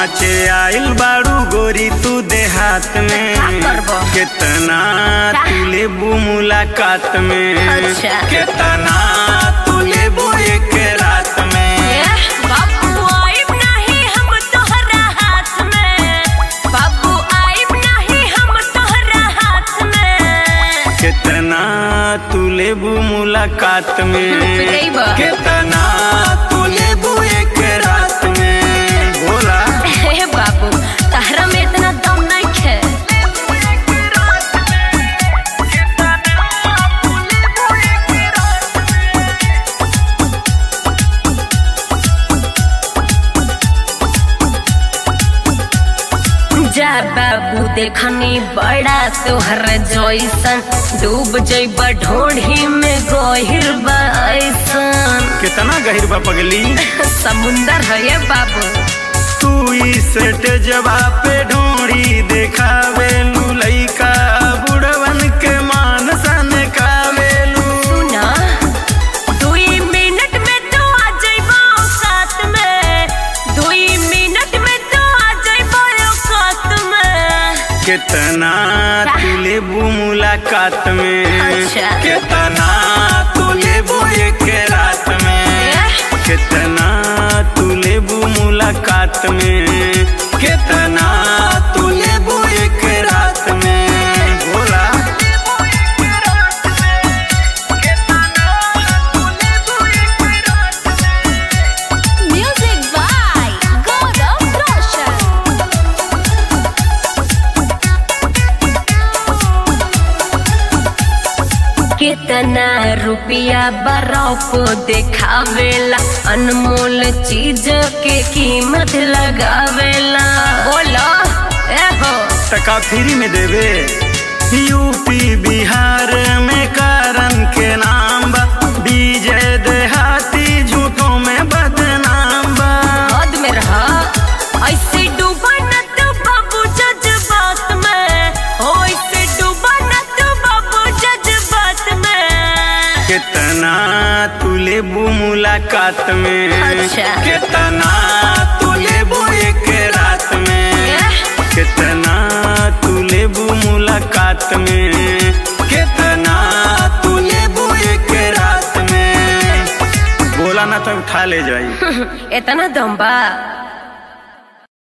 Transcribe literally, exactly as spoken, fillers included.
नाचे आइल बारू गोरी तू देहात में, कितना तू लेबू मुलाकात में, अच्छा। कितना तू लेबू एक रात में। बाबू आइब नहीं हम तोहरा हाथ में, बाबू आइब नहीं हम तोहरा हाथ में, कितना तू लेबू मुलाकात में, कितना तू लेबू एक रात में। बोला हे बाबू तहरा में इतना दम नहीं है। जा बाबू देखनी बड़ा तोहर जैसन, डूब जइब ढोढ़ी में गहिर बा ऐसन। कितना गहिर बा पगली समुंदर है ये बाबू। तू इस जबा पे ढोड़ी देखावेलू, लइका बुढ़वन के मान सन कावेलू। सुना दुई मिनट में तो आ जाइबो साथ में, दुई मिनट में तो आ जाइबो साथ में। कितना तू लेबू मुलाकात में, अच्छा। कितना तू लेबू एक रात में, कितना तू लेबू मुलाकात में, कितना तू लेबू एक रात में। बोला म्यूजिक बाय गौरव रोशन। कितना रुपया बर्फ देखावेला, अनमोल चीज के कीमत लगावेला। बोलो ए हो टका फ्री में देवे। यूपी बिहार में कारण के नाम बा, विजय देहाती झूठों में बदनाम बा। हद में रहा ऐसे डूबा न तू बाबू जज्बात में, हो ऐसे डूबा न तू बाबू जज्बात में। कितना तू लेबू मुलाकात में, अच्छा। कितना तू लेबू एक रात में, कितना तू लेबू मुलाकात में, कितना तू लेबू एक रात में। बोला ना तो उठा ले जाई। इतना दम बा।